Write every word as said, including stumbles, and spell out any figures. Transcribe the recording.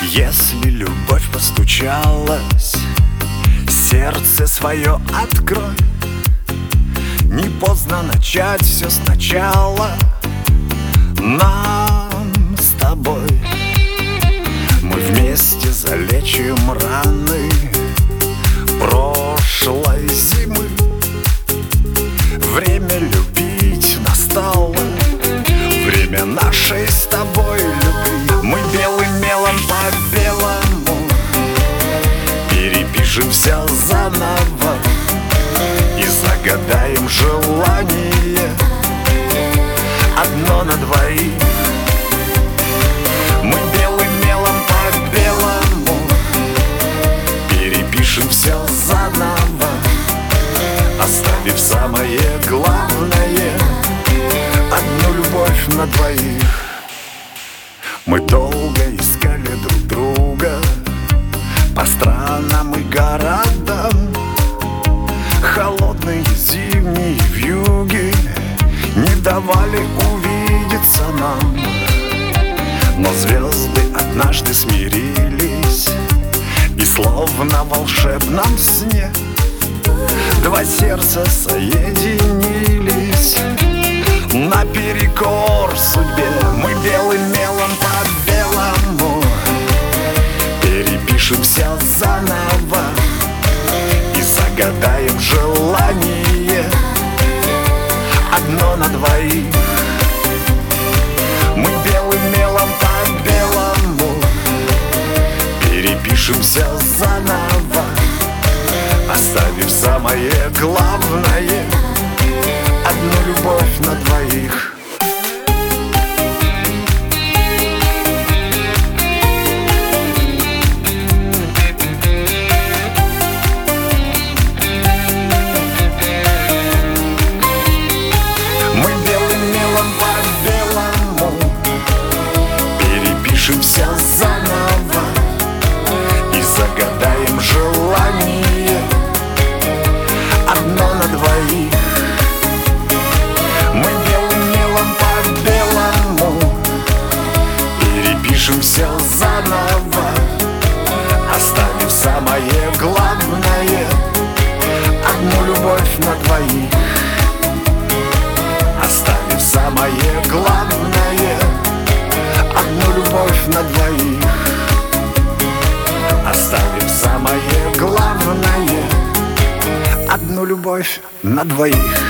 Если любовь постучалась, сердце свое открой. Не поздно начать все сначала. Нам с тобой мы вместе залечим раны прошлой зимы. Время любить настало, время нашей с тобой любви. Мы белым мелом по белому перепишем все заново и загадаем желание одно на двоих. Мы белым мелом по белому перепишем все заново, оставив самое главное — одну любовь на двоих. Мы долго искали друг друга по странам и городам. Холодные зимние вьюги не давали увидеться нам. Но звезды однажды смирились, и словно в волшебном сне два сердца соединились наперекор судьбе. Мы белым мелом по белому перепишем все заново и загадаем желание одно на двоих. Мы белым мелом по белому перепишем все заново, оставив самое главное — одну любовь на двоих. Мы белым мелом по белому перепишем все заново и загадаем желание одно на двоих. Мы белым мелом по белому перепишем все заново, оставив самое главное — одну любовь на двоих. Оставив самое главное — одну любовь на двоих. Оставив самое главное — одну любовь на двоих.